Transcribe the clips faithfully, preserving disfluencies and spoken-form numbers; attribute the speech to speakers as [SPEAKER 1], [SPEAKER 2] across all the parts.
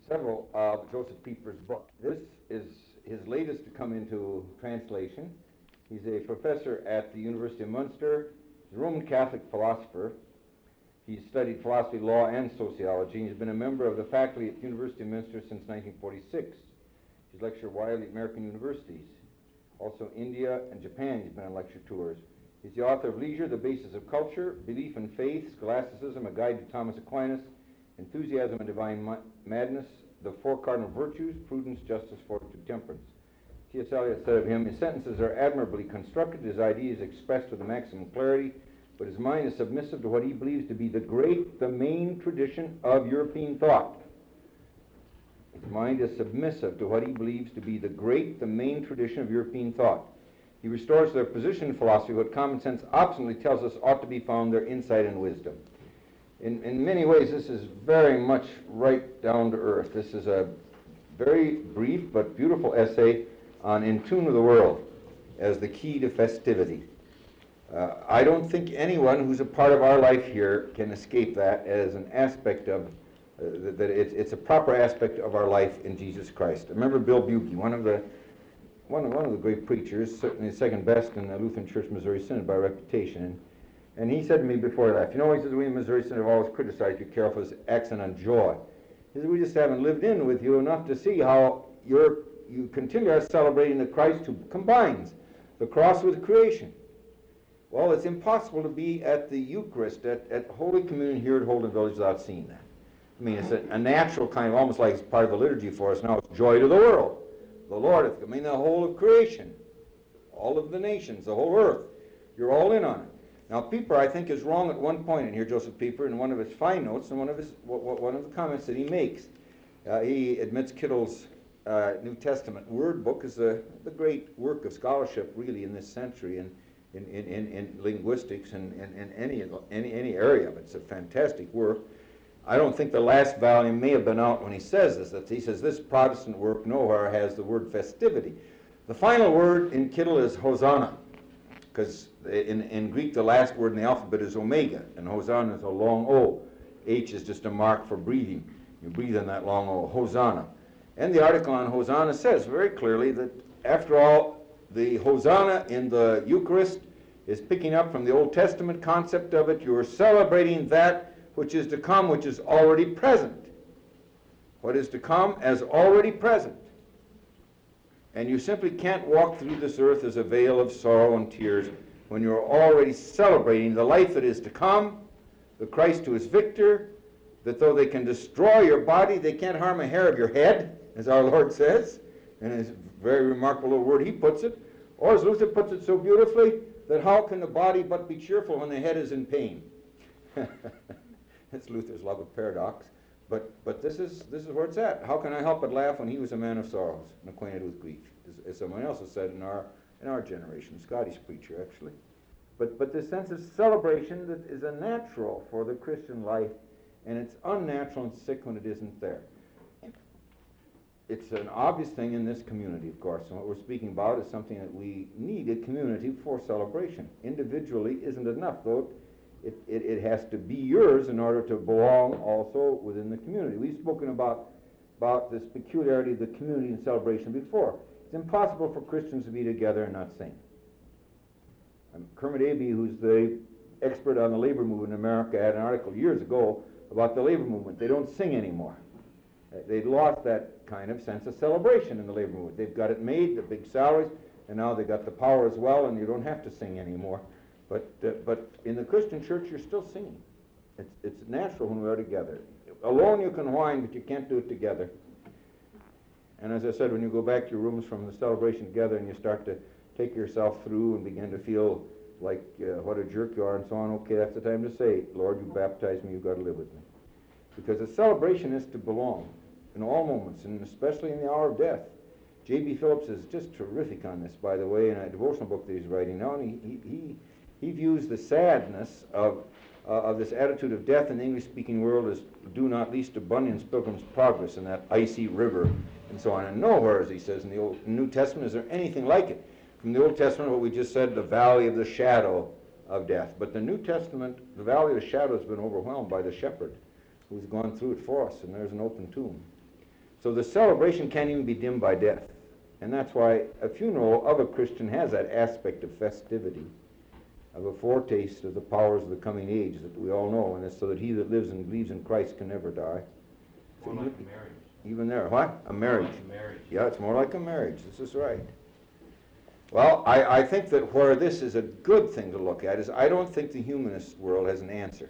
[SPEAKER 1] several of Joseph Pieper's books. This is his latest to come into translation. He's a professor at the University of Munster. He's a Roman Catholic philosopher. He's studied philosophy, law, and sociology. He's been a member of the faculty at the University of Munster since nineteen forty-six. He's lectured widely at American universities. Also India and Japan he's been on lecture tours. He's the author of Leisure, The Basis of Culture, Belief and Faith, Scholasticism, A Guide to Thomas Aquinas, Enthusiasm and Divine Ma- Madness, The Four Cardinal Virtues, Prudence, Justice, Fortitude, Temperance. T S Eliot said of him, his sentences are admirably constructed, his ideas expressed with the maximum clarity, but his mind is submissive to what he believes to be the great, the main tradition of European thought. His mind is submissive to what he believes to be the great, the main tradition of European thought. He restores their position in philosophy, what common sense obstinately tells us ought to be found, their insight and wisdom. In, in many ways, this is very much right down to earth. This is a very brief but beautiful essay on In Tune with the World as the key to festivity. Uh, I don't think anyone who's a part of our life here can escape that as an aspect of, uh, that, that it's, it's a proper aspect of our life in Jesus Christ. I remember Bill Bugie, one of the one of, one of the great preachers, certainly the second best in the Lutheran Church Missouri Synod by reputation, and, and he said to me before he left, you know, he says, we in Missouri Synod have always criticized you, Carol, for this accent on joy. He said, we just haven't lived in with you enough to see how you're, you continue celebrating the Christ who combines the cross with creation. Well, it's impossible to be at the Eucharist, at, at Holy Communion here at Holden Village without seeing that. I mean, it's a, a natural kind of, almost like it's part of the liturgy for us now. It's joy to the world. The Lord hath, I mean, the whole of creation, all of the nations, the whole earth. You're all in on it. Now, Pieper, I think, is wrong at one point in here, Joseph Pieper, in one of his fine notes and one of his one of the comments that he makes. Uh, he admits Kittle's uh, New Testament Word Book is a, the great work of scholarship, really, in this century, and in, in, in, in linguistics and in, in, in any, any, any area of it. It's a fantastic work. I don't think the last volume may have been out when he says this, that he says this Protestant work nowhere has the word festivity. The final word in Kittle is Hosanna, because in, in Greek the last word in the alphabet is omega, and Hosanna is a long O. H is just a mark for breathing. You breathe in that long O, Hosanna. And the article on Hosanna says very clearly that, after all, the Hosanna in the Eucharist is picking up from the Old Testament concept of it. You are celebrating that which is to come, which is already present. What is to come as already present. And you simply can't walk through this earth as a veil of sorrow and tears when you're already celebrating the life that is to come, the Christ who is victor, that though they can destroy your body, they can't harm a hair of your head, as our Lord says, in his very remarkable little word he puts it. Or as Luther puts it so beautifully, that how can the body but be cheerful when the head is in pain? That's Luther's love of paradox. But but this is this is where it's at. How can I help but laugh when he was a man of sorrows and acquainted with grief? As, as someone else has said in our in our generation, Scottish preacher actually. But but this sense of celebration that is a natural for the Christian life, and it's unnatural and sick when it isn't there. It's an obvious thing in this community, of course, and what we're speaking about is something that we need a community for celebration. Individually isn't enough, though. It, it, it has to be yours in order to belong also within the community. We've spoken about, about this peculiarity of the community and celebration before. It's impossible for Christians to be together and not sing. Um, Kermit Abbe, who's the expert on the labor movement in America, had an article years ago about the labor movement. They don't sing anymore. They'd lost that kind of sense of celebration in the labor movement. They've got it made, the big salaries, and now they've got the power as well, and you don't have to sing anymore. But uh, but in the Christian church, you're still singing. It's it's natural when we are together. Alone you can whine, but you can't do it together. And as I said, when you go back to your rooms from the celebration together and you start to take yourself through and begin to feel like uh, what a jerk you are and so on, okay, that's the time to say, Lord, you baptized me, you've got to live with me. Because a celebration is to belong in all moments, and especially in the hour of death. J B Phillips is just terrific on this, by the way, in a devotional book that he's writing now, and he he he, he views the sadness of uh, of this attitude of death in the English-speaking world as due not least to Bunyan's Pilgrim's Progress and that icy river and so on. And nowhere, as he says in the Old New Testament, is there anything like it. From the Old Testament, what we just said, the valley of the shadow of death. But the New Testament, the valley of the shadow has been overwhelmed by the shepherd who's gone through it for us, and there's an open tomb. So the celebration can't even be dimmed by death. And that's why a funeral of a Christian has that aspect of festivity, of a foretaste of the powers of the coming age that we all know, and it's so that he that lives and believes in Christ can never die.
[SPEAKER 2] More
[SPEAKER 1] So
[SPEAKER 2] like
[SPEAKER 1] even,
[SPEAKER 2] a marriage.
[SPEAKER 1] even there, what? A marriage.
[SPEAKER 2] More like a marriage.
[SPEAKER 1] Yeah, it's more like a marriage. This is right. Well, I, I think that where this is a good thing to look at is I don't think the humanist world has an answer.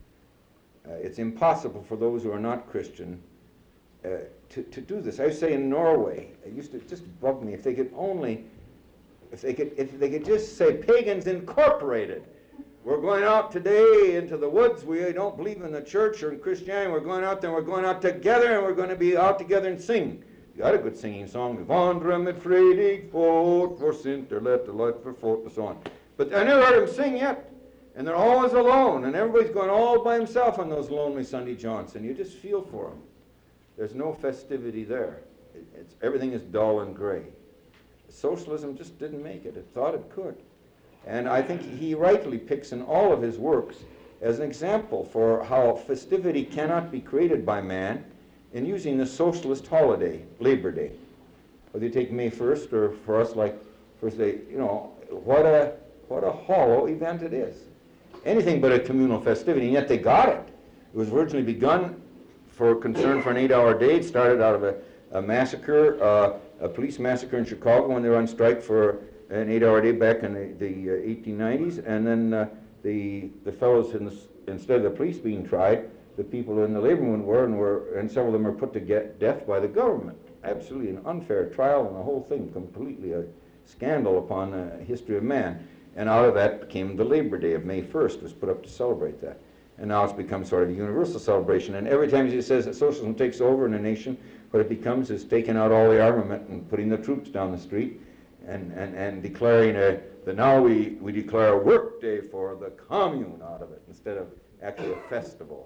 [SPEAKER 1] Uh, it's impossible for those who are not Christian uh, to, to do this. I would say in Norway, it used to just bug me if they could only, if they could, if they could just say Pagans Incorporated. We're going out today into the woods. We don't believe in the church or in Christianity. We're going out there. We're going out together, and we're going to be out together and sing. You got a good singing song. Vi vandrar med fredig fot, vår synder lätt och light för fot, and so on. But I never heard them sing yet. And they're always alone, and everybody's going all by himself on those lonely Sunday jaunts, and you just feel for them. There's no festivity there. It, it's, everything is dull and gray. Socialism just didn't make it. It thought it could. And I think he rightly picks in all of his works as an example for how festivity cannot be created by man in using the socialist holiday, Labor Day. Whether you take May first or for us like First Day, you know, what a, what a hollow event it is. Anything but a communal festivity, and yet they got it. It was originally begun for concern for an eight-hour day. It started out of a, a massacre, uh, a police massacre in Chicago when they were on strike for an eight-hour day back in the, the uh, eighteen nineties, and then uh, the the fellows, in the, instead of the police being tried, the people in the labor movement were, and were, and several of them were put to get death by the government. Absolutely an unfair trial, and the whole thing completely a scandal upon the history of man. And out of that came the Labor Day of May first, was put up to celebrate that. And now it's become sort of a universal celebration. And every time he says that socialism takes over in a nation, what it becomes is taking out all the armament and putting the troops down the street and, and, and declaring a, that now we, we declare a work day for the commune out of it instead of actually a festival.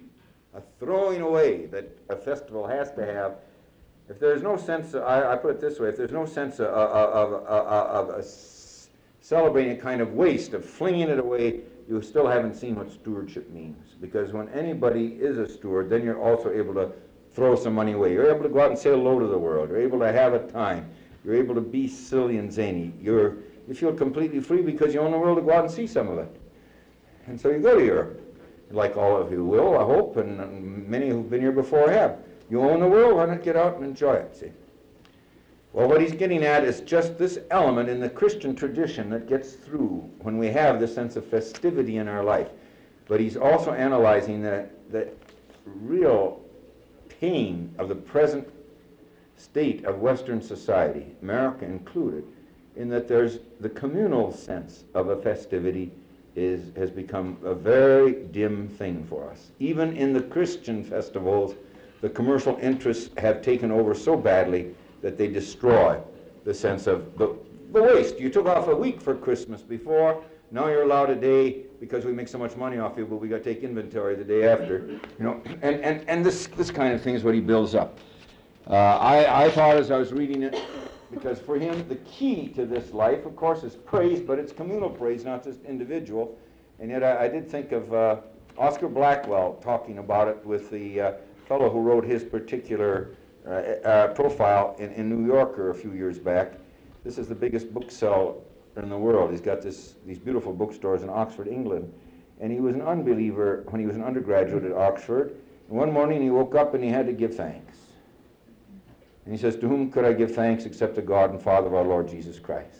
[SPEAKER 1] A throwing away that a festival has to have. If there's no sense, of, I, I put it this way, if there's no sense of, of, of, of, of a celebrating a kind of waste, of flinging it away, you still haven't seen what stewardship means. Because when anybody is a steward, then you're also able to throw some money away. You're able to go out and say hello to the world. You're able to have a time. You're able to be silly and zany. You're, you feel completely free because you own the world to go out and see some of it. And so you go to Europe, like all of you will, I hope, and many who've been here before have. You own the world, why not get out and enjoy it, see? Well, what he's getting at is just this element in the Christian tradition that gets through when we have this sense of festivity in our life. But he's also analyzing the, the real pain of the present state of Western society, America included, in that there's the communal sense of a festivity is, has become a very dim thing for us. Even in the Christian festivals, the commercial interests have taken over so badly that they destroy the sense of the, the waste. You took off a week for Christmas before, now you're allowed a day because we make so much money off you, but we got to take inventory the day after. You know, and, and, and this, this kind of thing is what he builds up. Uh, I, I thought as I was reading it, because for him the key to this life, of course, is praise, but it's communal praise, not just individual. And yet I, I did think of uh, Oscar Blackwell talking about it with the uh, fellow who wrote his particular uh, uh, profile in, in New Yorker a few years back. This is the biggest book seller in the world. He's got this, these beautiful bookstores in Oxford, England. And he was an unbeliever when he was an undergraduate at Oxford. And one morning he woke up and he had to give thanks. And he says, to whom could I give thanks except to God and Father of our Lord Jesus Christ?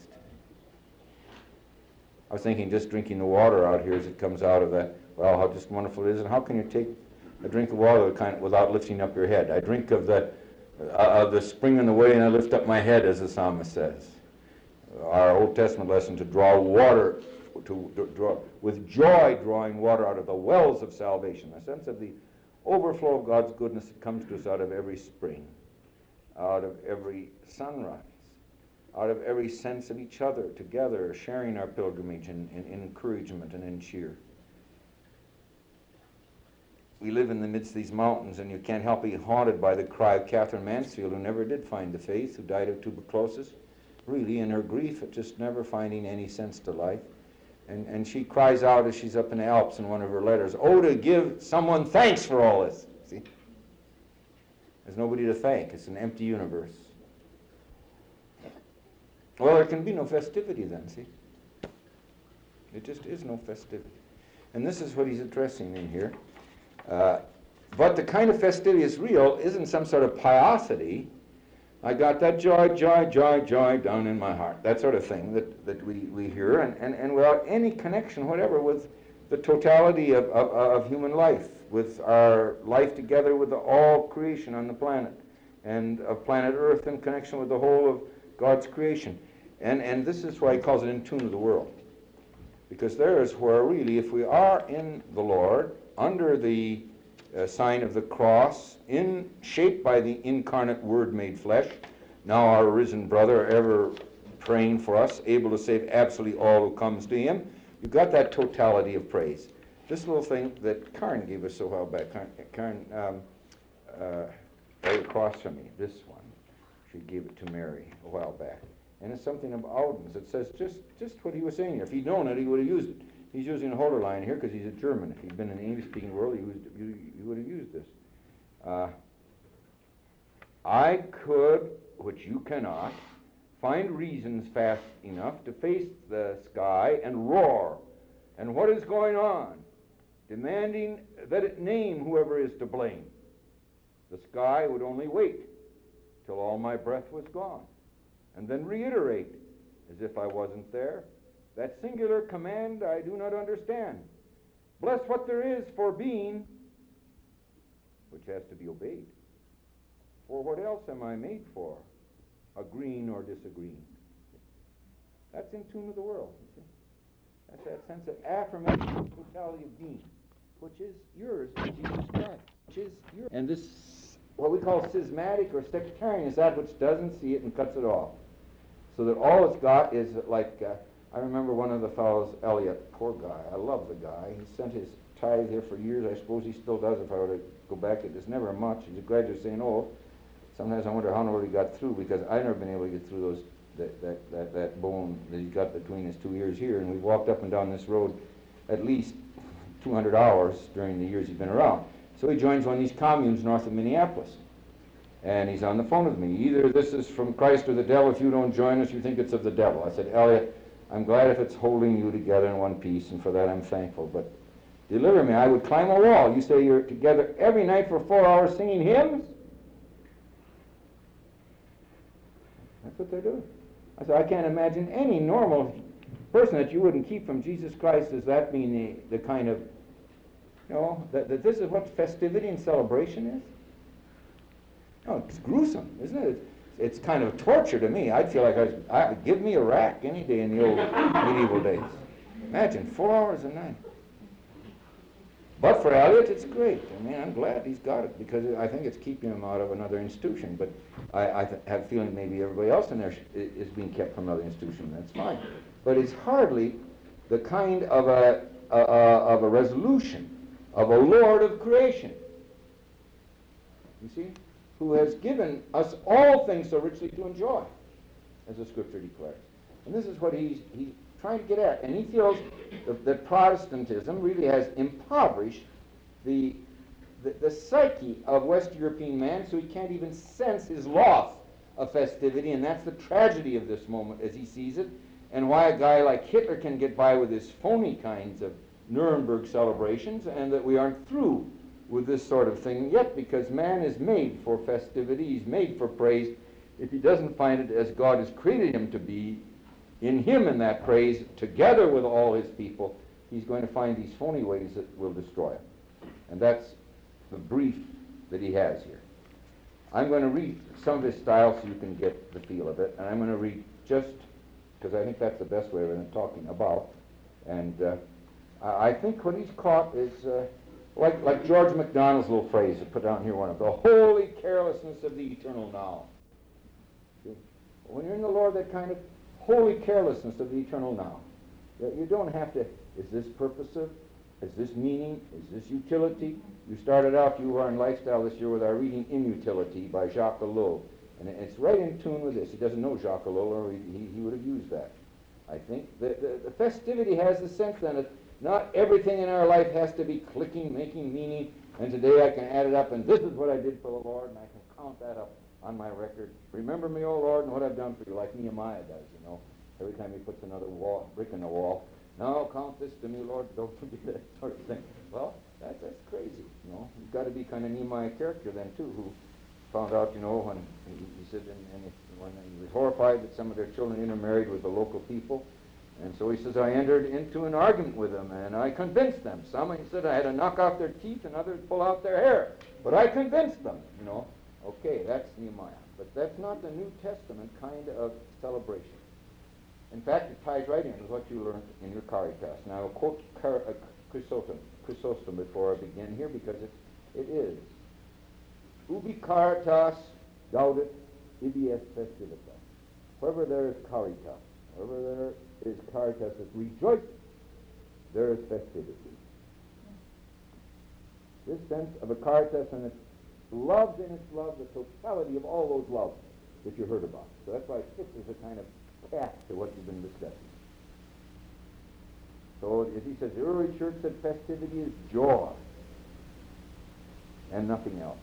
[SPEAKER 1] I was thinking just drinking the water out here as it comes out of that, well, how just wonderful it is. And how can you take a drink of water kind of without lifting up your head? I drink of the, uh, of the spring in the way and I lift up my head, as the psalmist says. Our Old Testament lesson, to draw water, to, to draw, with joy drawing water out of the wells of salvation, a sense of the overflow of God's goodness that comes to us out of every spring, out of every sunrise, out of every sense of each other together, sharing our pilgrimage in, in, in encouragement and in cheer. We live in the midst of these mountains, and you can't help being haunted by the cry of Catherine Mansfield, who never did find the faith, who died of tuberculosis, really in her grief at just never finding any sense to life. And, and she cries out as she's up in the Alps in one of her letters, oh, to give someone thanks for all this. See? There's nobody to thank. It's an empty universe. Well, there can be no festivity then, see? It just is no festivity. And this is what he's addressing in here. Uh, but the kind of festivity is real isn't some sort of piosity. I got that joy, joy, joy, joy down in my heart. That sort of thing that, that we, we hear, and, and, and without any connection whatever with the totality of, of, of human life, with our life together with the all creation on the planet, and of planet Earth in connection with the whole of God's creation. And, and this is why he calls it in tune with the world. Because there is where really, if we are in the Lord, under the uh, sign of the cross, in shaped by the incarnate Word made flesh, now our risen brother, ever praying for us, able to save absolutely all who comes to him, you've got that totality of praise. This little thing that Karen gave us a while back, Karen, Karen um, uh, right across from me, this one, she gave it to Mary a while back. And it's something of Auden's. It says just, just what he was saying here. If he'd known it, he would have used it. He's using a holder line here because he's a German. If he'd been in the English-speaking world, he, used, he, he would have used this. Uh, I could, which you cannot, find reasons fast enough to face the sky and roar. And what is going on? Demanding that it name whoever is to blame. The sky would only wait till all my breath was gone, and then reiterate, as if I wasn't there, that singular command I do not understand. Bless what there is for being, which has to be obeyed. For what else am I made for, agreeing or disagreeing? That's in tune with the world, you see. That's that sense of affirmation of the totality of being, which is yours in Jesus Christ, which is yours. And this, what we call schismatic or sectarian, is that which doesn't see it and cuts it off. So that all it's got is like, uh, I remember one of the fellows, Elliot, poor guy, I love the guy. He sent his tithe here for years. I suppose he still does if I were to go back. It is never much. He's a graduate saying, oh, sometimes I wonder how in the world he got through, because I've never been able to get through those that, that, that, that bone that he's got between his two ears here. And we've walked up and down this road at least two hundred hours during the years he's been around. So he joins one of these communes north of Minneapolis. And he's on the phone with me. Either this is from Christ or the devil. If you don't join us, you think it's of the devil. I said, Elliot, I'm glad if it's holding you together in one piece, and for that I'm thankful. But deliver me. I would climb a wall. You say you're together every night for four hours singing hymns? That's what they're doing. I said, I can't imagine any normal person that you wouldn't keep from Jesus Christ as that being the, the kind of, you know, that, that this is what festivity and celebration is. No, it's gruesome, isn't it? It's, it's kind of torture to me. I'd feel like I was, I, give me a rack any day in the old medieval days. Imagine, four hours a night. But for Elliot, it's great. I mean, I'm glad he's got it, because I think it's keeping him out of another institution. But I, I th- have a feeling maybe everybody else in there sh- is being kept from another institution. That's fine. But it's hardly the kind of a, a, a, of a resolution of a Lord of creation. You see? Who has given us all things so richly to enjoy, as the Scripture declares. And this is what he's, he's trying to get at. And he feels that, that Protestantism really has impoverished the, the, the psyche of West European man, so he can't even sense his loss of festivity, and that's the tragedy of this moment as he sees it, and why a guy like Hitler can get by with his phony kinds of Nuremberg celebrations, and that we aren't through with this sort of thing yet, because man is made for festivity, he's made for praise. If he doesn't find it as God has created him to be, in him in that praise, together with all his people, he's going to find these phony ways that will destroy him. And that's the brief that he has here. I'm going to read some of his style so you can get the feel of it, and I'm going to read just, because I think that's the best way of talking about, and uh, I think what he's caught is uh, Like, like George MacDonald's little phrase, put down here one of the holy carelessness of the eternal now. See? When you're in the Lord, that kind of holy carelessness of the eternal now. You don't have to, is this purposive? Is this meaning? Is this utility? You started out, you were in Lifestyle this year with our reading Inutility by Jacques Ellul. And it's right in tune with this. He doesn't know Jacques Ellul, or he, he would have used that. I think the, the, the festivity has the sense then that not everything in our life has to be clicking, making meaning, and today I can add it up, and this is what I did for the Lord, and I can count that up on my record. Remember me, O Lord, and what I've done for you, like Nehemiah does, you know. Every time he puts another wall, brick in the wall, now count this to me, Lord, don't forget that sort of thing. Well, that, that's crazy, you know. You've got to be kind of Nehemiah character then, too, who found out, you know, when he, he said, and, and he, when he was horrified that some of their children intermarried with the local people. And so he says, I entered into an argument with them, and I convinced them. Some, he said, I had to knock off their teeth, and others pull out their hair. But I convinced them, you know. Okay, that's Nehemiah. But that's not the New Testament kind of celebration. In fact, it ties right in with what you learned in your Caritas. Now, I'll quote Car- uh, Chrysostom, Chrysostom before I begin here, because it, it is. Ubi caritas gaudet, ibi est festivitas. Wherever there is caritas, wherever there is caritas that rejoices, there is festivity. This sense of a caritas and its loves in its love, the totality of all those loves that you heard about. So that's why it fits as a kind of cap to what you've been discussing. So as he says, the early church said festivity is joy and nothing else.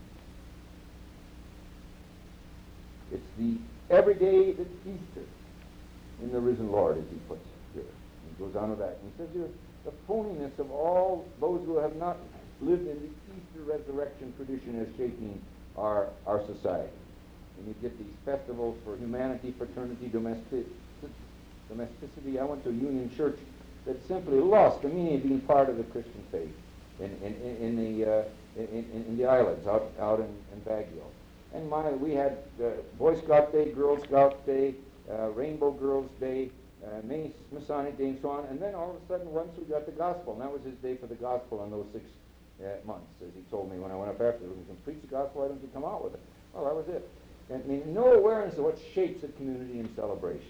[SPEAKER 1] It's the everyday that's Easter in the risen Lord, as he puts it here. He goes on with that. And he says here, the phoniness of all those who have not lived in the Easter resurrection tradition is shaping our, our society. And you get these festivals for humanity, fraternity, domestic, domesticity. I went to a Union church that simply lost the meaning of being part of the Christian faith in, in, in, in, the, uh, in, in, in the islands out, out in, in Baguio. And my, we had uh, Boy Scout Day, Girl Scout Day, uh, Rainbow Girls Day, uh, Masonic Day, and so on. And then all of a sudden, once we got the gospel, and that was his day for the gospel in those six uh, months, as he told me when I went up after him. You can preach the gospel, why don't you come out with it? Well, that was it. And, I mean, no awareness of what shapes a community in celebration.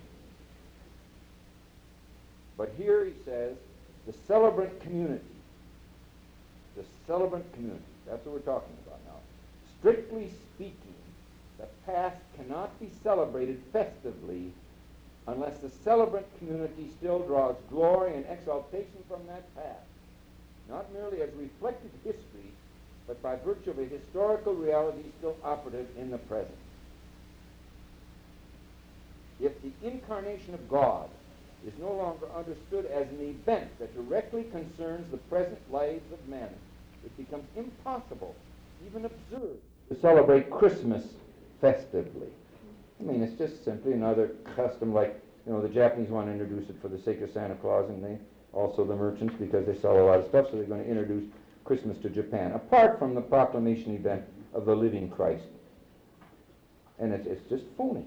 [SPEAKER 1] But here he says, the celebrant community. The celebrant community. That's what we're talking about now. Strictly speaking, the past cannot be celebrated festively unless the celebrant community still draws glory and exaltation from that past, not merely as reflected history, but by virtue of a historical reality still operative in the present. If the incarnation of God is no longer understood as an event that directly concerns the present lives of men, it becomes impossible, even absurd, to celebrate Christmas festively. I mean, it's just simply another custom, like, you know, the Japanese want to introduce it for the sake of Santa Claus, and they also the merchants, because they sell a lot of stuff, so they're going to introduce Christmas to Japan, apart from the proclamation event of the living Christ. And it's, it's just phony.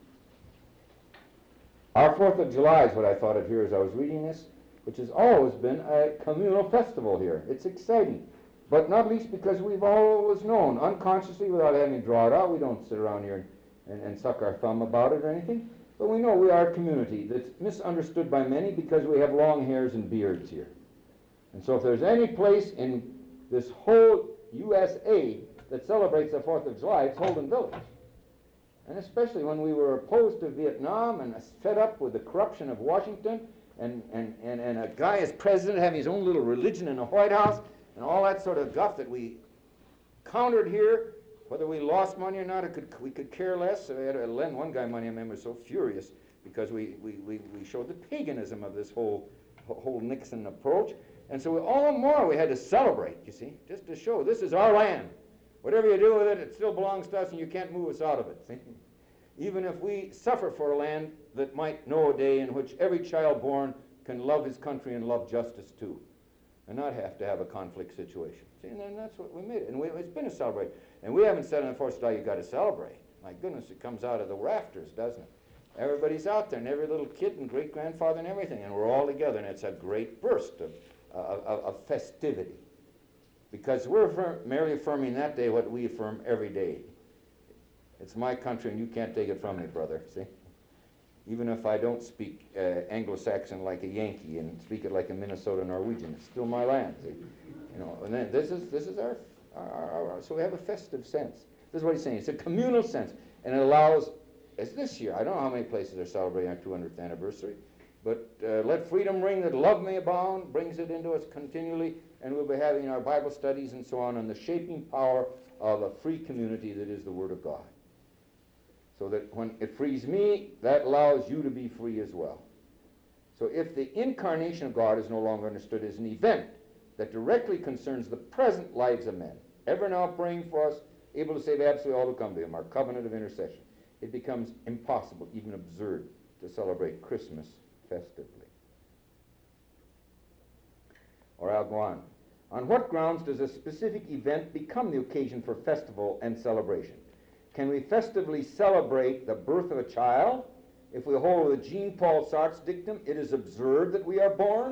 [SPEAKER 1] Our Fourth of July is what I thought of here as I was reading this, which has always been a communal festival here. It's exciting, but not least because we've always known, unconsciously, without having to draw it out. We don't sit around here and, and suck our thumb about it or anything, but we know we are a community that's misunderstood by many because we have long hairs and beards here. And so if there's any place in this whole U S A that celebrates the Fourth of July, it's Holden Village. And especially when we were opposed to Vietnam and fed up with the corruption of Washington and, and, and, and a guy as president having his own little religion in the White House and all that sort of guff that we countered here, whether we lost money or not, it could, we could care less. So we had to lend one guy money, I remember, was so furious because we, we, we, we showed the paganism of this whole, whole Nixon approach. And so we, all the more we had to celebrate, you see, just to show this is our land. Whatever you do with it, it still belongs to us and you can't move us out of it. See? Even if we suffer for a land that might know a day in which every child born can love his country and love justice too, and not have to have a conflict situation. See, and then that's what we made it. And we, it's been a celebration. And we haven't said on the Fourth of July, you've got to celebrate. My goodness, it comes out of the rafters, doesn't it? Everybody's out there, and every little kid and great-grandfather and everything, and we're all together, and it's a great burst of, uh, of, of festivity. Because we're affirm, merely affirming that day what we affirm every day. It's my country, and you can't take it from me, brother, see? Even if I don't speak uh, Anglo-Saxon like a Yankee and speak it like a Minnesota Norwegian, it's still my land, see? You know, and then this is, this is our, our, our, our, so we have a festive sense. This is what he's saying. It's a communal sense, and it allows, as this year, I don't know how many places are celebrating our two hundredth anniversary, But uh, let freedom ring that love may abound, brings it into us continually, and we'll be having our Bible studies and so on on the shaping power of a free community that is the Word of God. So that when it frees me, that allows you to be free as well. So if the incarnation of God is no longer understood as an event that directly concerns the present lives of men, ever now praying for us, able to save absolutely all who come to him, our covenant of intercession, it becomes impossible, even absurd, to celebrate Christmas festively. Or I'll go on. On what grounds does a specific event become the occasion for festival and celebration? Can we festively celebrate the birth of a child if we hold with Jean-Paul Sartre's dictum, it is absurd that we are born?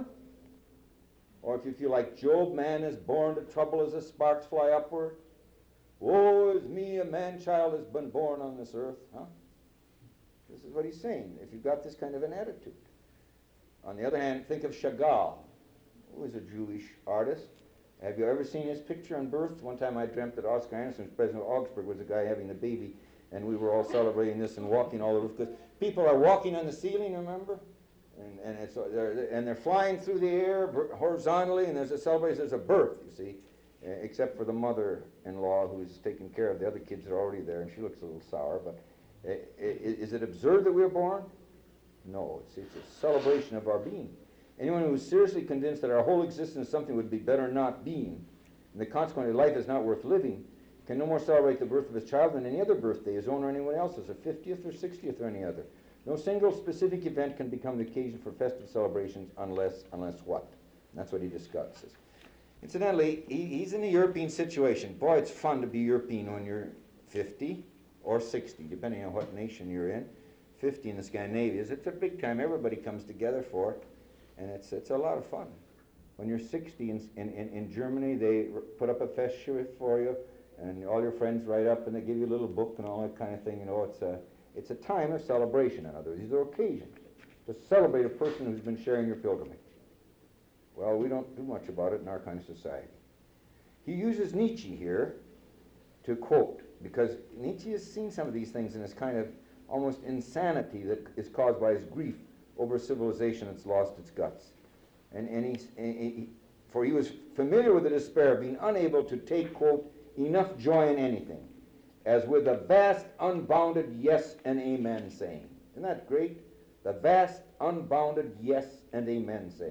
[SPEAKER 1] Or if you feel like Job, man is born to trouble as the sparks fly upward. Woe is me, a man-child has been born on this earth. Huh? This is what he's saying, if you've got this kind of an attitude. On the other hand, think of Chagall, who is a Jewish artist. Have you ever seen his picture on birth? One time I dreamt that Oscar Anderson, president of Augsburg, was a guy having a baby, and we were all celebrating this and walking all over, because people are walking on the ceiling, remember? And, and, it's, they're, and they're flying through the air horizontally, and there's a celebration, there's a birth, you see, uh, except for the mother-in-law who's taking care of the other kids that are already there, and she looks a little sour, but uh, is it absurd that we're born? No, it's, it's a celebration of our being. Anyone who is seriously convinced that our whole existence is something would be better not being, and that consequently life is not worth living, can no more celebrate the birth of his child than any other birthday, his own or anyone else's, a fiftieth or sixtieth or any other. No single specific event can become the occasion for festive celebrations unless, unless what? And that's what he discusses. Incidentally, he, he's in a European situation. Boy, it's fun to be European when you're fifty or sixty, depending on what nation you're in. fifty in the Scandinavians, it's a big time. Everybody comes together for it, and it's, it's a lot of fun. When you're sixty in, in, in Germany, they put up a Festschrift for you, and all your friends write up, and they give you a little book and all that kind of thing. You know, it's a, it's a time of celebration, in other words. These are occasions to celebrate a person who's been sharing your pilgrimage. Well, we don't do much about it in our kind of society. He uses Nietzsche here to quote, because Nietzsche has seen some of these things in his kind of almost insanity that is caused by his grief over civilization that's lost its guts. And, and, he's, and he, for he was familiar with the despair of being unable to take, quote, enough joy in anything, as with a vast, unbounded yes and amen saying. Isn't that great? The vast, unbounded yes and amen saying.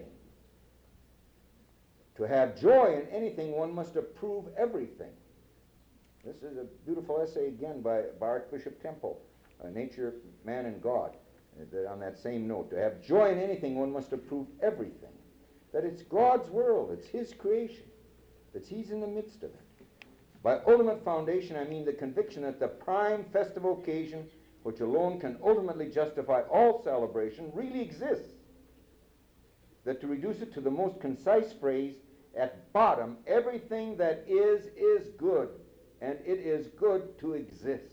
[SPEAKER 1] To have joy in anything, one must approve everything. This is a beautiful essay again by, by Archbishop Temple, uh, Nature, Man, and God, uh, on that same note. To have joy in anything, one must approve everything. That it's God's world, it's his creation, that he's in the midst of it. By ultimate foundation, I mean the conviction that the prime festival occasion, which alone can ultimately justify all celebration, really exists. That to reduce it to the most concise phrase, at bottom, everything that is, is good, and it is good to exist.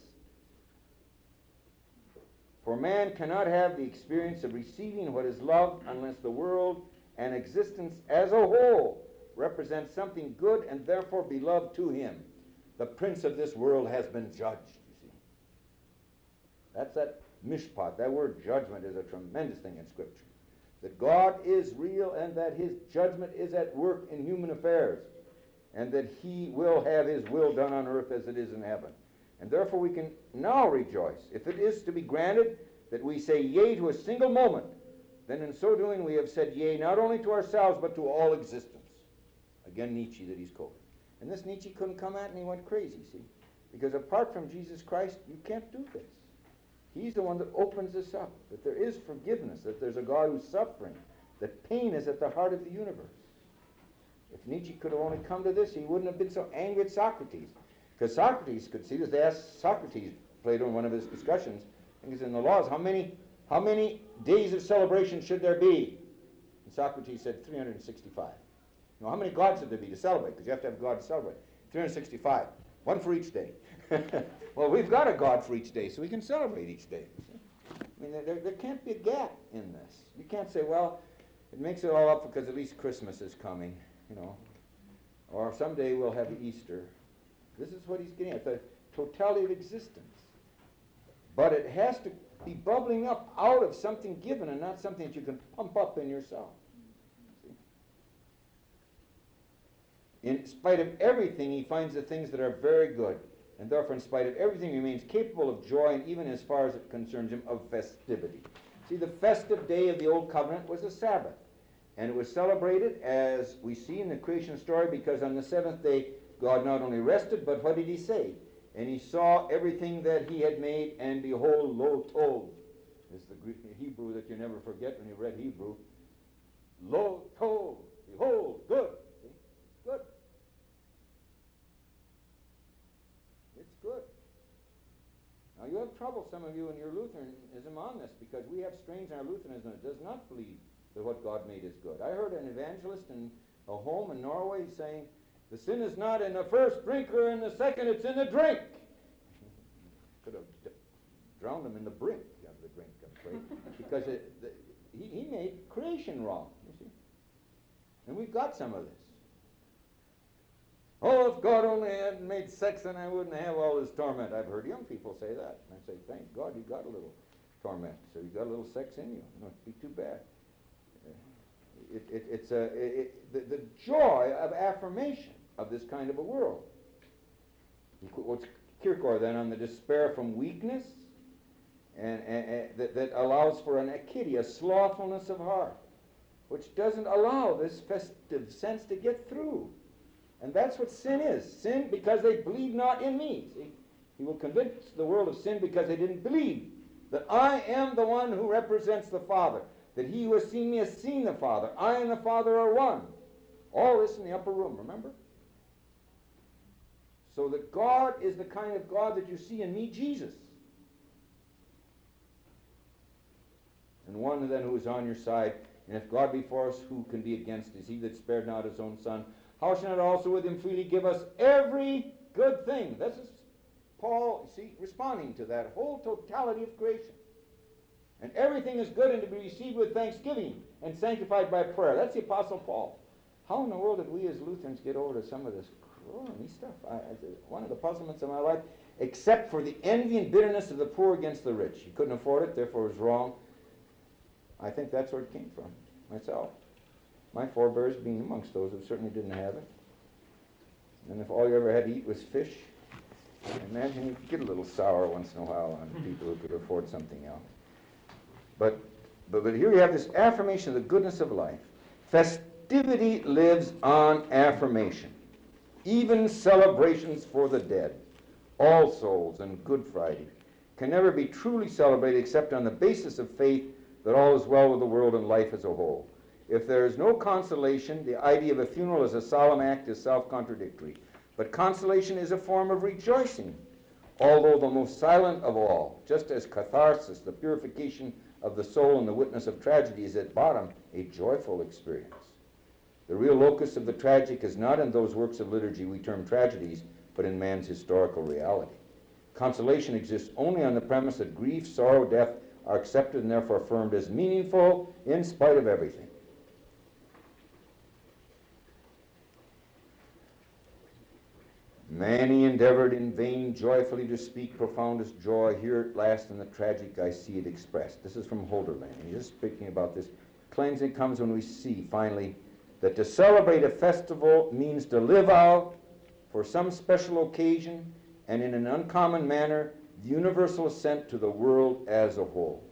[SPEAKER 1] For man cannot have the experience of receiving what is loved unless the world and existence as a whole represents something good and therefore beloved to him. The prince of this world has been judged, you see. That's that mishpat. That word judgment is a tremendous thing in Scripture. That God is real and that his judgment is at work in human affairs, and that he will have his will done on earth as it is in heaven. And therefore we can now rejoice. If it is to be granted that we say yea to a single moment, then in so doing we have said yea not only to ourselves but to all existence. Again, Nietzsche that he's quoted. And this Nietzsche couldn't come at, and he went crazy, see? Because apart from Jesus Christ, you can't do this. He's the one that opens this up, that there is forgiveness, that there's a God who's suffering, that pain is at the heart of the universe. If Nietzsche could have only come to this, he wouldn't have been so angry at Socrates. Because Socrates could see this. They asked Socrates, Plato, in one of his discussions, I think it's in the Laws, how many, how many days of celebration should there be? And Socrates said three hundred sixty-five. Now, how many gods should there be to celebrate? Because you have to have God to celebrate. three hundred sixty-five. One for each day. Well, we've got a God for each day, so we can celebrate each day. I mean, there, there can't be a gap in this. You can't say, well, it makes it all up because at least Christmas is coming, you know, or someday we'll have Easter. This is what he's getting at, the totality of existence. But it has to be bubbling up out of something given and not something that you can pump up in yourself. See? In spite of everything, he finds the things that are very good, and therefore in spite of everything he remains capable of joy, and even as far as it concerns him, of festivity. See, the festive day of the Old Covenant was a Sabbath, and it was celebrated, as we see in the creation story, because on the seventh day God not only rested, but what did he say? And he saw everything that he had made, and behold, lo tov. It's the Greek, Hebrew that you never forget when you read Hebrew. Lo tov, behold, good. See? Good. It's good. Now you have trouble, some of you, in your Lutheranism on this, because we have strains in our Lutheranism that does not believe that what God made is good. I heard an evangelist in a home in Norway saying, the sin is not in the first drink or in the second, it's in the drink. Could have d- drowned him in the brink of the drink, I'm afraid, because it, the, he, he made creation wrong, you see. And we've got some of this. Oh, if God only had made sex, then I wouldn't have all this torment. I've heard young people say that. And I say, thank God you got a little torment. So you got a little sex in you. It must be too bad. It, it, it's a, it, the, the joy of affirmation of this kind of a world. He quotes Kierkegaard then on the despair from weakness, and, and, and that, that allows for an akidia, a slothfulness of heart, which doesn't allow this festive sense to get through. And that's what sin is. Sin because they believe not in me. See? He will convince the world of sin because they didn't believe that I am the one who represents the Father, that he who has seen me has seen the Father. I and the Father are one. All this in the upper room, remember? So that God is the kind of God that you see in me, Jesus. And one then who is on your side, and if God be for us, who can be against us? He that spared not his own Son, how shall not also with him freely give us every good thing? This is Paul, see, responding to that whole totality of creation. And everything is good and to be received with thanksgiving and sanctified by prayer. That's the Apostle Paul. How in the world did we as Lutherans get over to some of this crony stuff? I, I, one of the puzzlements of my life, except for the envy and bitterness of the poor against the rich. He couldn't afford it, therefore it was wrong. I think that's where it came from, myself. My forebears being amongst those who certainly didn't have it. And if all you ever had to eat was fish, I imagine you could get a little sour once in a while on people who could afford something else. But, but, but here you have this affirmation of the goodness of life. Festivity lives on affirmation. Even celebrations for the dead, All Souls and Good Friday, can never be truly celebrated except on the basis of faith that all is well with the world and life as a whole. If there is no consolation, the idea of a funeral as a solemn act is self-contradictory. But consolation is a form of rejoicing, although the most silent of all, just as catharsis, the purification of the soul and the witness of tragedy, is at bottom a joyful experience. The real locus of the tragic is not in those works of liturgy we term tragedies, but in man's historical reality. Consolation exists only on the premise that grief, sorrow, death are accepted and therefore affirmed as meaningful in spite of everything. Many endeavored in vain joyfully to speak profoundest joy. Here at last in the tragic I see it expressed. This is from Holderlin. He's just speaking about this. Cleansing comes when we see, finally, that to celebrate a festival means to live out, for some special occasion, and in an uncommon manner, the universal assent to the world as a whole.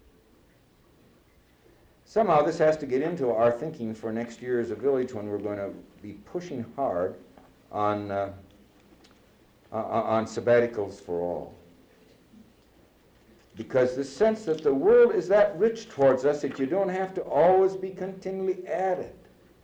[SPEAKER 1] Somehow this has to get into our thinking for next year as a village, when we're going to be pushing hard on uh, Uh, on sabbaticals for all. Because the sense that the world is that rich towards us that you don't have to always be continually at it.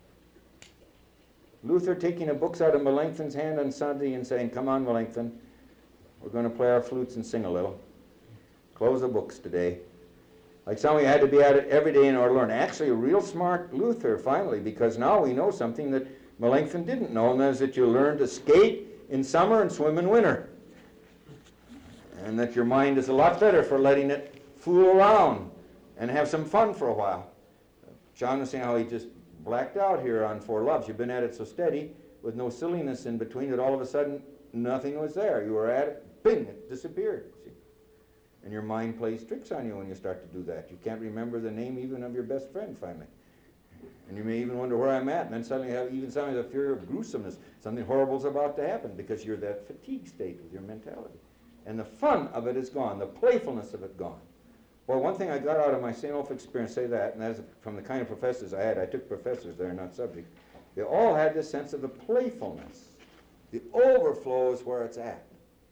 [SPEAKER 1] Luther taking the books out of Melanchthon's hand on Sunday and saying, come on, Melanchthon, we're going to play our flutes and sing a little. Close the books today. Like some of you had to be at it every day in order to learn. Actually, a real smart Luther, finally, because now we know something that Melanchthon didn't know, and that is that you learn to skate in summer and swim in winter. And that your mind is a lot better for letting it fool around and have some fun for a while. John was saying how he just blacked out here on Four Loves. You've been at it so steady with no silliness in between that all of a sudden nothing was there. You were at it, bing, it disappeared. See? And your mind plays tricks on you when you start to do that. You can't remember the name even of your best friend finally. And you may even wonder where I'm at, and then suddenly you have even sometimes a fear of gruesomeness. Something horrible's about to happen because you're that fatigue state with your mentality. And the fun of it is gone, the playfulness of it gone. Well, one thing I got out of my Saint Olaf experience, say that, and that's from the kind of professors I had. I took professors there, not subjects. They all had this sense of the playfulness. The overflow is where it's at.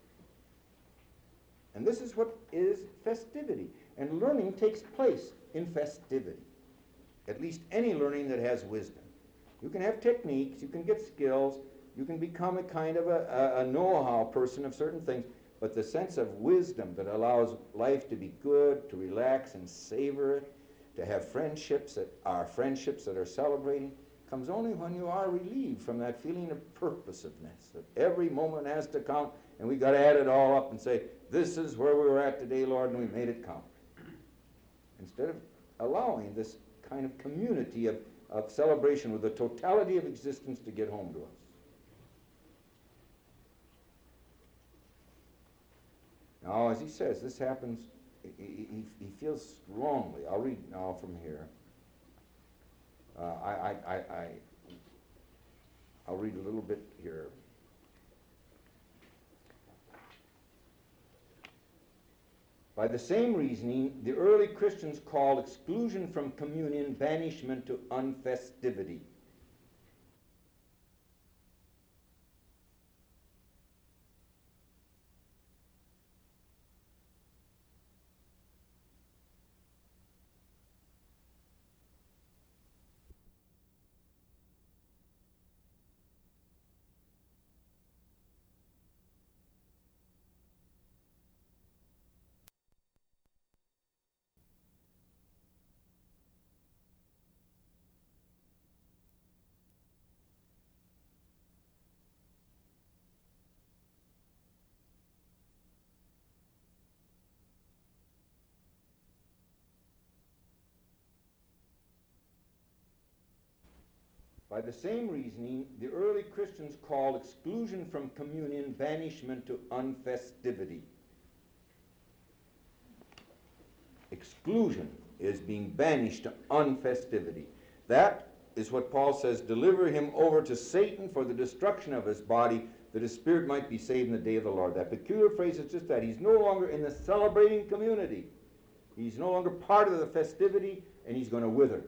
[SPEAKER 1] And this is what is festivity. And learning takes place in festivity. At least any learning that has wisdom. You can have techniques, you can get skills, you can become a kind of a, a, a know-how person of certain things, but the sense of wisdom that allows life to be good, to relax and savor it, to have friendships that are friendships that are celebrating, comes only when you are relieved from that feeling of purposiveness, that every moment has to count, and we got to add it all up and say, this is where we were at today, Lord, and we made it count. Instead of allowing this kind of community of, of celebration with the totality of existence to get home to us. Now, as he says, this happens, he, he, he feels strongly. I'll read now from here. Uh, I, I, I, I, I'll read a little bit here. By the same reasoning, the early Christians called exclusion from communion banishment to unfestivity. By the same reasoning, the early Christians called exclusion from communion banishment to unfestivity. Exclusion is being banished to unfestivity. That is what Paul says, deliver him over to Satan for the destruction of his body, that his spirit might be saved in the day of the Lord. That peculiar phrase is just that. He's no longer in the celebrating community. He's no longer part of the festivity, and he's going to wither.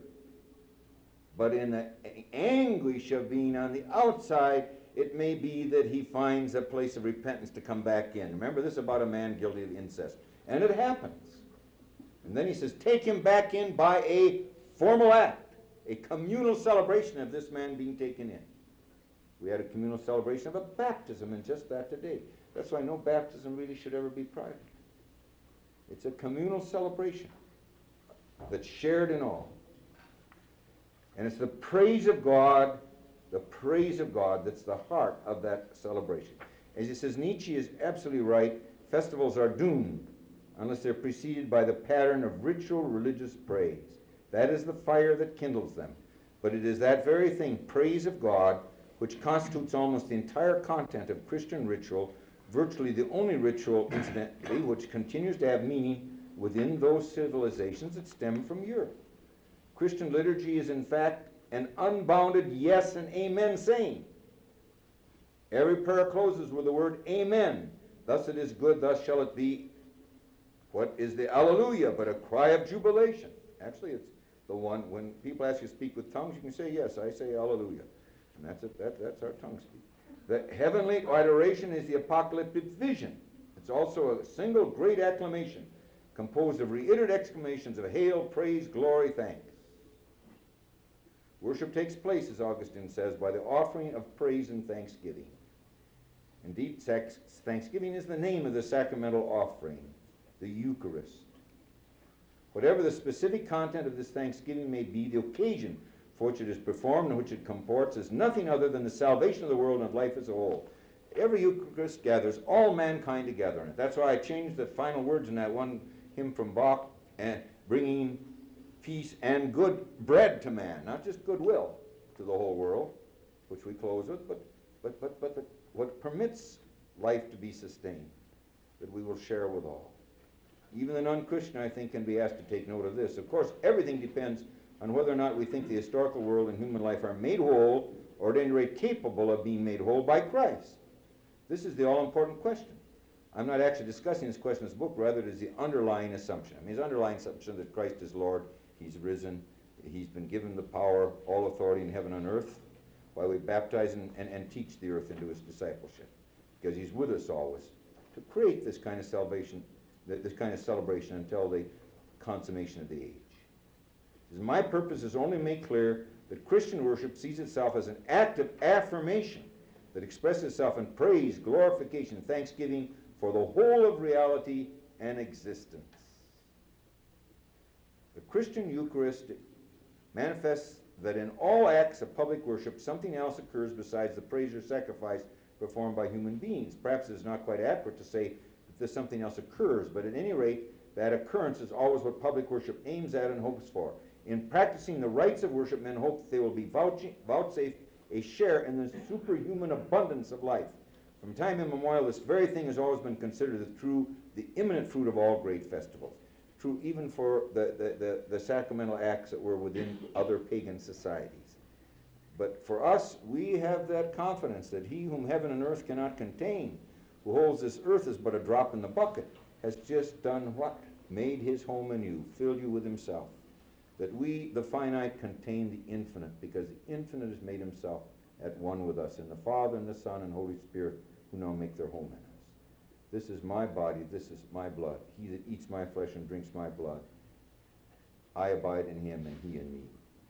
[SPEAKER 1] But in the anguish of being on the outside, it may be that he finds a place of repentance to come back in. Remember this about a man guilty of incest. And it happens. And then he says, take him back in by a formal act, a communal celebration of this man being taken in. We had a communal celebration of a baptism in just that today. That's why no baptism really should ever be private. It's a communal celebration that's shared in all. And it's the praise of God, the praise of God that's the heart of that celebration. As he says, Nietzsche is absolutely right. Festivals are doomed unless they're preceded by the pattern of ritual religious praise. That is the fire that kindles them. But it is that very thing, praise of God, which constitutes almost the entire content of Christian ritual, virtually the only ritual, incidentally, which continues to have meaning within those civilizations that stem from Europe. Christian liturgy is, in fact, an unbounded yes and amen saying. Every prayer closes with the word amen. Thus it is good, thus shall it be. What is the alleluia but a cry of jubilation? Actually, it's the one, when people ask you to speak with tongues, you can say, yes, I say alleluia. And that's it, that, that's our tongue speak. The heavenly adoration is the apocalyptic vision. It's also a single great acclamation, composed of reiterated exclamations of hail, praise, glory, thanks. Worship takes place, as Augustine says, by the offering of praise and thanksgiving. Indeed, thanksgiving is the name of the sacramental offering, the Eucharist. Whatever the specific content of this thanksgiving may be, the occasion for which it is performed and which it comports is nothing other than the salvation of the world and of life as a whole. Every Eucharist gathers all mankind together in it. That's why I changed the final words in that one hymn from Bach, and bringing peace and good bread to man, not just goodwill to the whole world, which we close with, but but but but the, what permits life to be sustained, that we will share with all. Even the non-Christian, I think, can be asked to take note of this. Of course, everything depends on whether or not we think the historical world and human life are made whole, or at any rate capable of being made whole by Christ. This is the all-important question. I'm not actually discussing this question in this book, rather it is the underlying assumption. I mean, his underlying assumption that Christ is Lord, he's risen, he's been given the power, all authority in heaven and earth, while we baptize and, and, and teach the earth into his discipleship, because he's with us always, to create this kind of salvation, this kind of celebration until the consummation of the age. My purpose is only to make clear that Christian worship sees itself as an act of affirmation that expresses itself in praise, glorification, thanksgiving for the whole of reality and existence. The Christian Eucharist manifests that in all acts of public worship, something else occurs besides the praise or sacrifice performed by human beings. Perhaps it's not quite accurate to say that this something else occurs, but at any rate, that occurrence is always what public worship aims at and hopes for. In practicing the rites of worship, men hope that they will be vouchsafed a share in the superhuman abundance of life. From time immemorial, this very thing has always been considered the true, the imminent fruit of all great festivals. True even for the, the, the, the sacramental acts that were within other pagan societies. But for us, we have that confidence that he whom heaven and earth cannot contain, who holds this earth as but a drop in the bucket, has just done what? Made his home in you, filled you with himself. That we, the finite, contain the infinite, because the infinite has made himself at one with us, in the Father and the Son and Holy Spirit, who now make their home in us. This is my body, this is my blood. He that eats my flesh and drinks my blood, I abide in him and he in me.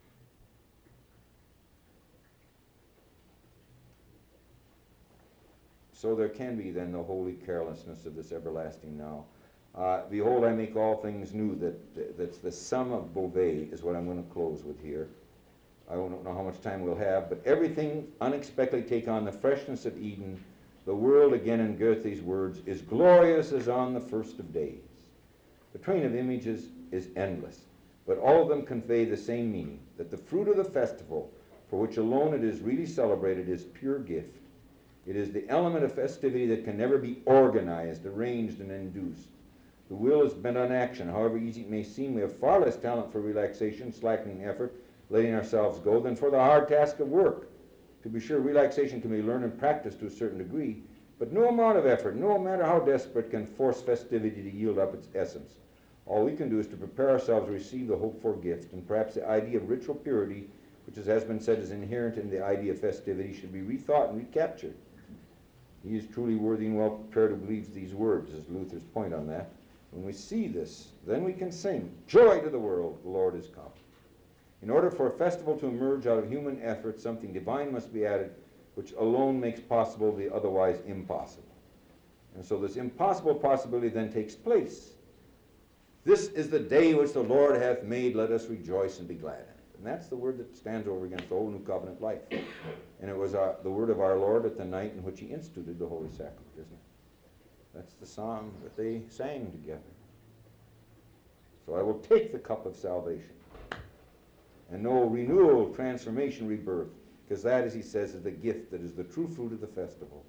[SPEAKER 1] So there can be then the holy carelessness of this everlasting now. Uh, Behold, I make all things new. That, that That's the sum of Beauvais is what I'm going to close with here. I don't know how much time we'll have, but everything unexpectedly take on the freshness of Eden. The world, again in Goethe's words, is glorious as on the first of days. The train of images is endless, but all of them convey the same meaning, that the fruit of the festival, for which alone it is really celebrated, is pure gift. It is the element of festivity that can never be organized, arranged, and induced. The will is bent on action. However easy it may seem, we have far less talent for relaxation, slackening effort, letting ourselves go, than for the hard task of work. To be sure, relaxation can be learned and practiced to a certain degree, but no amount of effort, no matter how desperate, can force festivity to yield up its essence. All we can do is to prepare ourselves to receive the hoped-for gift, and perhaps the idea of ritual purity, which, as has been said, is inherent in the idea of festivity, should be rethought and recaptured. He is truly worthy and well prepared who believes these words, is Luther's point on that. When we see this, then we can sing, "Joy to the world, the Lord is come." In order for a festival to emerge out of human effort, something divine must be added, which alone makes possible the otherwise impossible. And so this impossible possibility then takes place. This is the day which the Lord hath made, let us rejoice and be glad in it. And that's the word that stands over against the whole new covenant life. And it was our, the word of our Lord at the night in which he instituted the Holy Sacrament, isn't it? That's the song that they sang together. So I will take the cup of salvation and know renewal, transformation, rebirth, because that, as he says, is the gift that is the true fruit of the festival.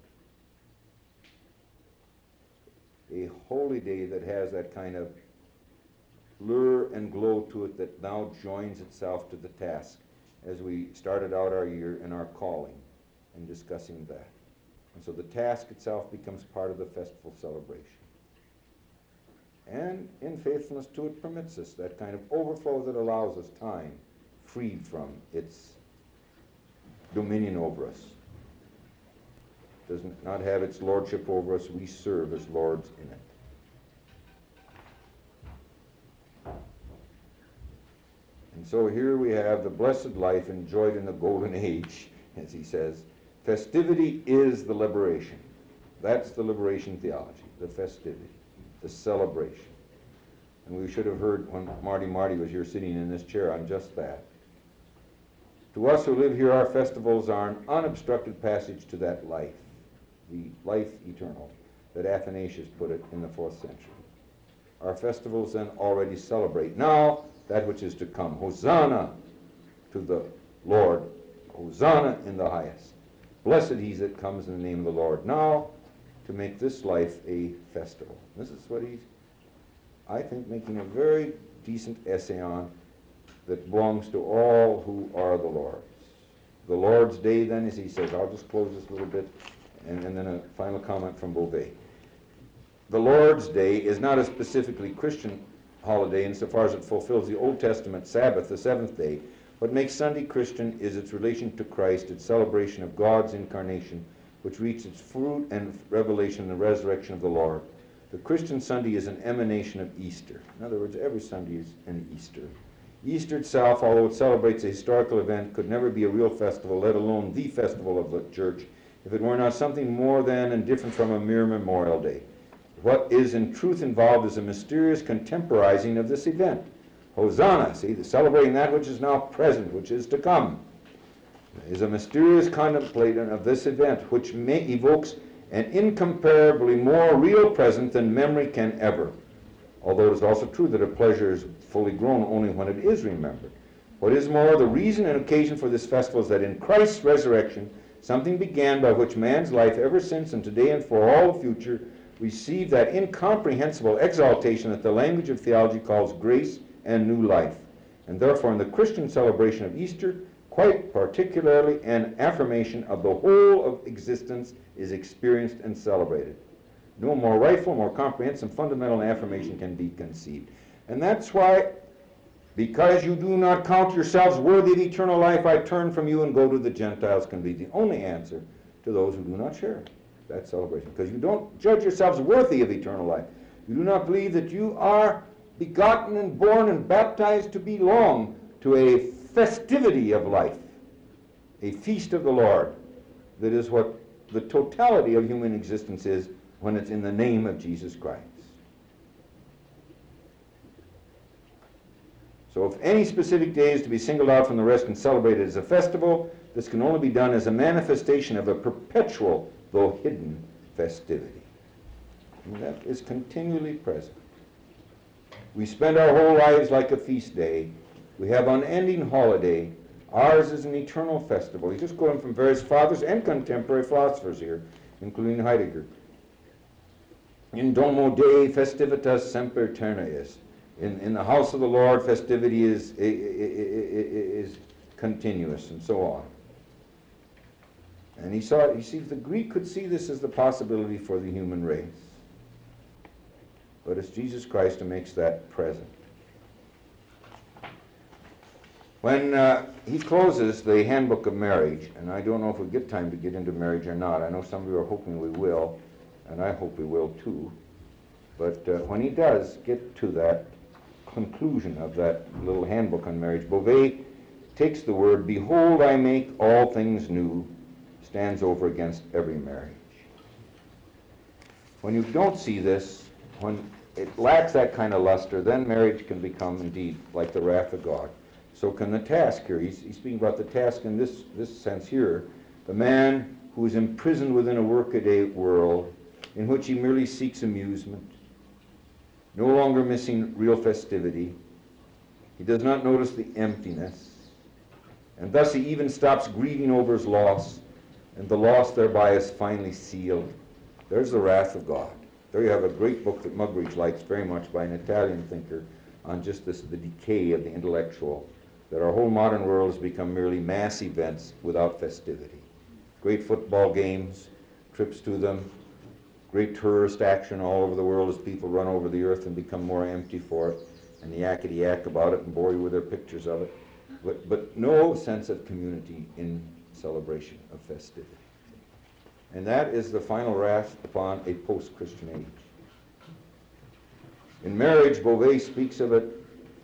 [SPEAKER 1] A holy day that has that kind of lure and glow to it that now joins itself to the task as we started out our year in our calling and discussing that. And so the task itself becomes part of the festival celebration. And in faithfulness to it permits us that kind of overflow that allows us time freed from its dominion over us. Does not have its lordship over us. We serve as lords in it. And so here we have the blessed life enjoyed in the golden age, as he says. Festivity is the liberation. That's the liberation theology, the festivity, the celebration. And we should have heard when Marty Marty was here sitting in this chair on just that. To us who live here, our festivals are an unobstructed passage to that life, the life eternal, that Athanasius put it in the fourth century. Our festivals then already celebrate now that which is to come. Hosanna to the Lord. Hosanna in the highest. Blessed he that comes in the name of the Lord. Now to make this life a festival. This is what he's I think, making a very decent essay on that belongs to all who are the Lord's. The Lord's Day, then, as he says, I'll just close this a little bit, and, and then a final comment from Beauvais. The Lord's Day is not a specifically Christian holiday insofar as it fulfills the Old Testament Sabbath, the seventh day. What makes Sunday Christian is its relation to Christ, its celebration of God's incarnation, which reached its fruit and revelation in the resurrection of the Lord. The Christian Sunday is an emanation of Easter. In other words, every Sunday is an Easter. Easter itself, although it celebrates a historical event, could never be a real festival, let alone the festival of the church, if it were not something more than and different from a mere Memorial Day. What is in truth involved is a mysterious contemporizing of this event. Hosanna, see, the celebrating that which is now present, which is to come, is a mysterious contemplation of this event, which may, evokes an incomparably more real present than memory can ever. Although it is also true that a pleasure is fully grown only when it is remembered. What is more, the reason and occasion for this festival is that in Christ's resurrection, something began by which man's life ever since and today and for all the future received that incomprehensible exaltation that the language of theology calls grace and new life. And therefore in the Christian celebration of Easter, quite particularly an affirmation of the whole of existence is experienced and celebrated. No more rightful, more comprehensive, fundamental affirmation can be conceived. And that's why, because you do not count yourselves worthy of eternal life, I turn from you and go to the Gentiles, can be the only answer to those who do not share that celebration. Because you don't judge yourselves worthy of eternal life. You do not believe that you are begotten and born and baptized to belong to a festivity of life, a feast of the Lord. That is what the totality of human existence is when it's in the name of Jesus Christ. So if any specific day is to be singled out from the rest and celebrated as a festival, this can only be done as a manifestation of a perpetual, though hidden, festivity. And that is continually present. We spend our whole lives like a feast day. We have unending holiday. Ours is an eternal festival. He's just going from various fathers and contemporary philosophers here, including Heidegger. In domo Dei festivitas semper terna est. In, in the house of the Lord, festivity is, is, is continuous, and so on. And he saw, you see, the Greek could see this as the possibility for the human race. But it's Jesus Christ who makes that present. When uh, he closes the Handbook of Marriage, and I don't know if we get time to get into marriage or not. I know some of you are hoping we will, and I hope we will too. But uh, when he does get to that conclusion of that little handbook on marriage, Beauvais takes the word, behold, I make all things new, stands over against every marriage. When you don't see this, when it lacks that kind of luster, then marriage can become indeed like the wrath of God. So can the task here. He's, he's speaking about the task in this, this sense here. The man who is imprisoned within a workaday world in which he merely seeks amusement, no longer missing real festivity. He does not notice the emptiness, and thus he even stops grieving over his loss, and the loss thereby is finally sealed. There's the wrath of God. There you have a great book that Muggeridge likes very much by an Italian thinker on just this, the decay of the intellectual, that our whole modern world has become merely mass events without festivity. Great football games, trips to them, great tourist action all over the world as people run over the earth and become more empty for it, and the yakety-yak about it and bore you with their pictures of it. But, but no sense of community in celebration of festivity. And that is the final wrath upon a post-Christian age. In marriage, Beauvais speaks of it,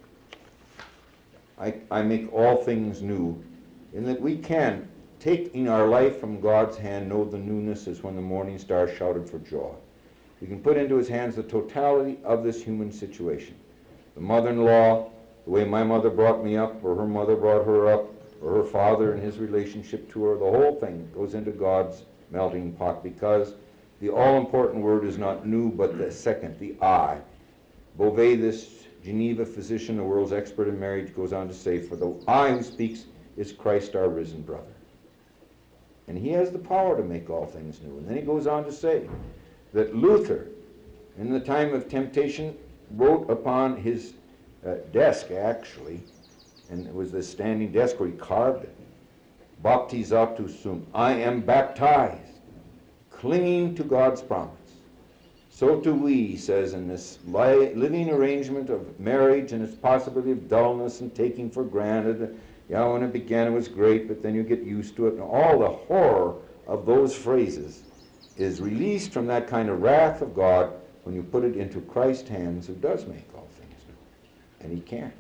[SPEAKER 1] I, I make all things new, in that we can, taking our life from God's hand, know the newness as when the morning star shouted for joy. We can put into his hands the totality of this human situation. The mother-in-law, the way my mother brought me up, or her mother brought her up, or her father and his relationship to her, the whole thing goes into God's melting pot, because the all-important word is not new, but the second, the I. Beauvais, this Geneva physician, the world's expert in marriage, goes on to say, for the I who speaks is Christ our risen brother. And he has the power to make all things new. And then he goes on to say that Luther, in the time of temptation, wrote upon his uh, desk, actually, and it was this standing desk where he carved it, baptizatus sum, I am baptized, clinging to God's promise. So too we, he says, in this li- living arrangement of marriage and its possibility of dullness and taking for granted. Yeah, when it began it was great, but then you get used to it. And all the horror of those phrases is released from that kind of wrath of God when you put it into Christ's hands, who does make all things new. And he can.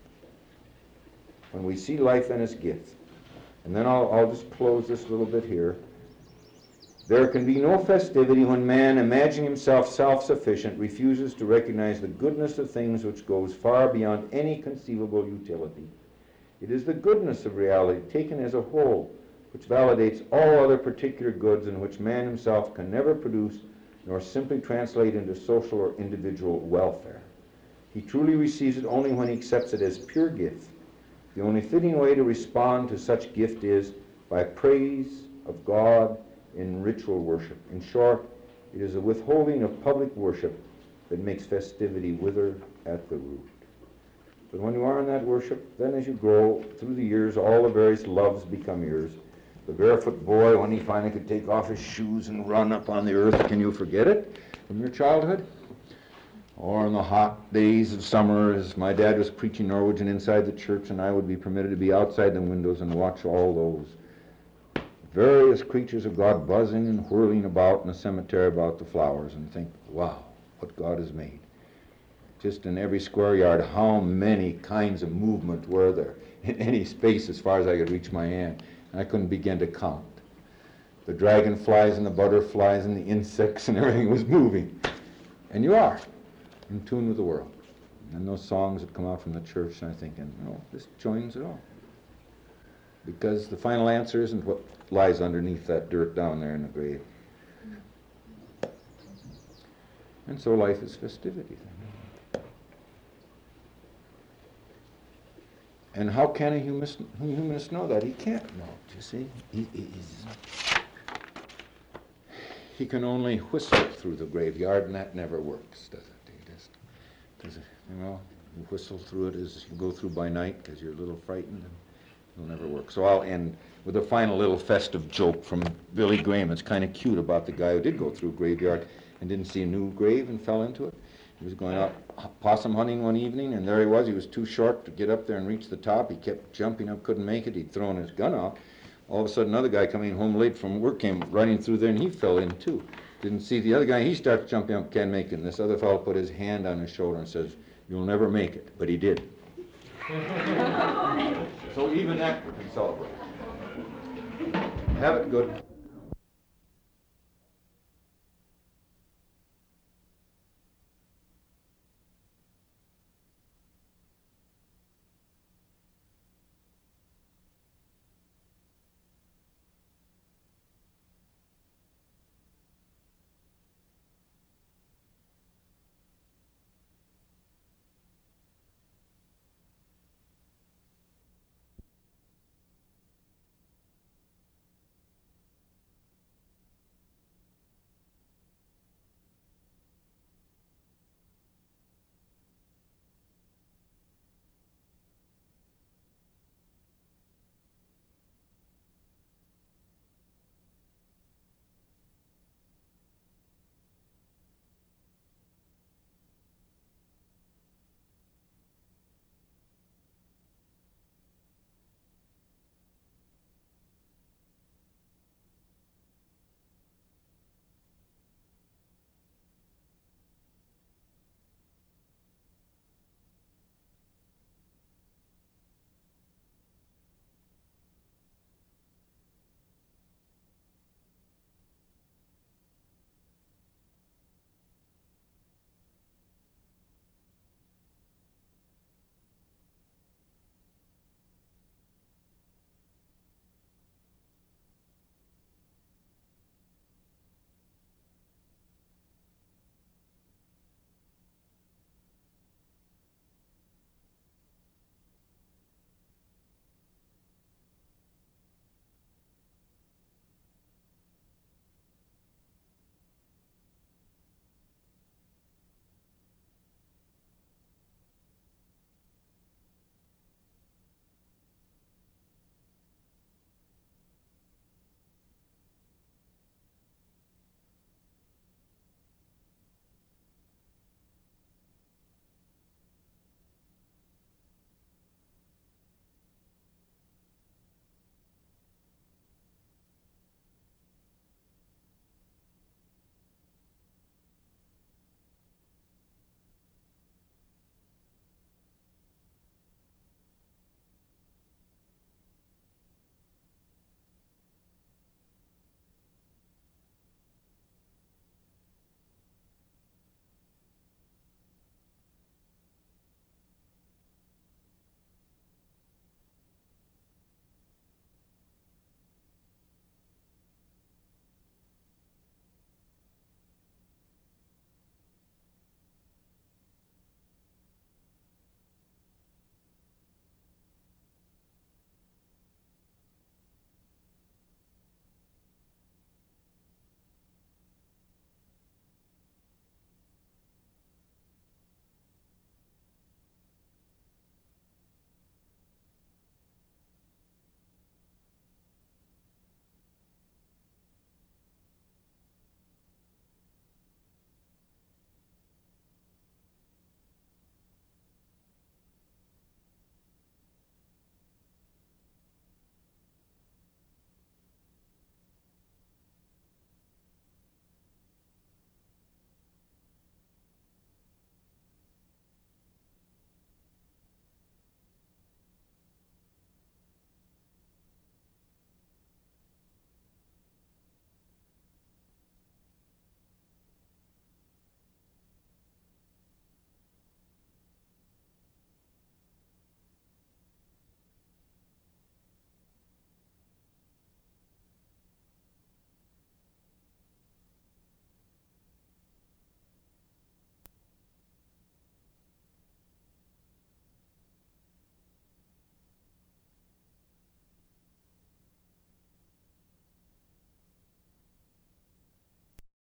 [SPEAKER 1] When we see life in its gifts. And then I'll, I'll just close this little bit here. There can be no festivity when man, imagining himself self-sufficient, refuses to recognize the goodness of things which goes far beyond any conceivable utility. It is the goodness of reality taken as a whole which validates all other particular goods and which man himself can never produce nor simply translate into social or individual welfare. He truly receives it only when he accepts it as pure gift. The only fitting way to respond to such gift is by praise of God in ritual worship. In short, it is a withholding of public worship that makes festivity wither at the root. But when you are in that worship, then as you grow through the years, all the various loves become yours. The barefoot boy, when he finally could take off his shoes and run up on the earth, can you forget it from your childhood? Or in the hot days of summer, as my dad was preaching Norwegian inside the church, and I would be permitted to be outside the windows and watch all those various creatures of God buzzing and whirling about in the cemetery about the flowers, and think, wow, what God has made. Just in every square yard, how many kinds of movement were there in any space as far as I could reach my hand? And I couldn't begin to count. The dragonflies and the butterflies and the insects and everything was moving. And you are in tune with the world. And those songs that come out from the church, and I'm thinking, no, this joins it all. Because the final answer isn't what lies underneath that dirt down there in the grave. And so life is festivity then. And how can a humanist, humanist know that? He can't know it, you see. He, he, he can only whistle through the graveyard, and that never works, does it? He just, does it, you know, you whistle through it as you go through by night because you're a little frightened. And it'll never work. So I'll end with a final little festive joke from Billy Graham. It's kind of cute about the guy who did go through a graveyard and didn't see a new grave and fell into it. He was going out possum hunting one evening, and there he was. He was too short to get up there and reach the top. He kept jumping up, couldn't make it. He'd thrown his gun out. All of a sudden, another guy coming home late from work came running through there, and he fell in too. Didn't see the other guy. He starts jumping up, can't make it. And this other fellow put his hand on his shoulder and says, "You'll never make it." But he did. So even that we can celebrate. Have it good.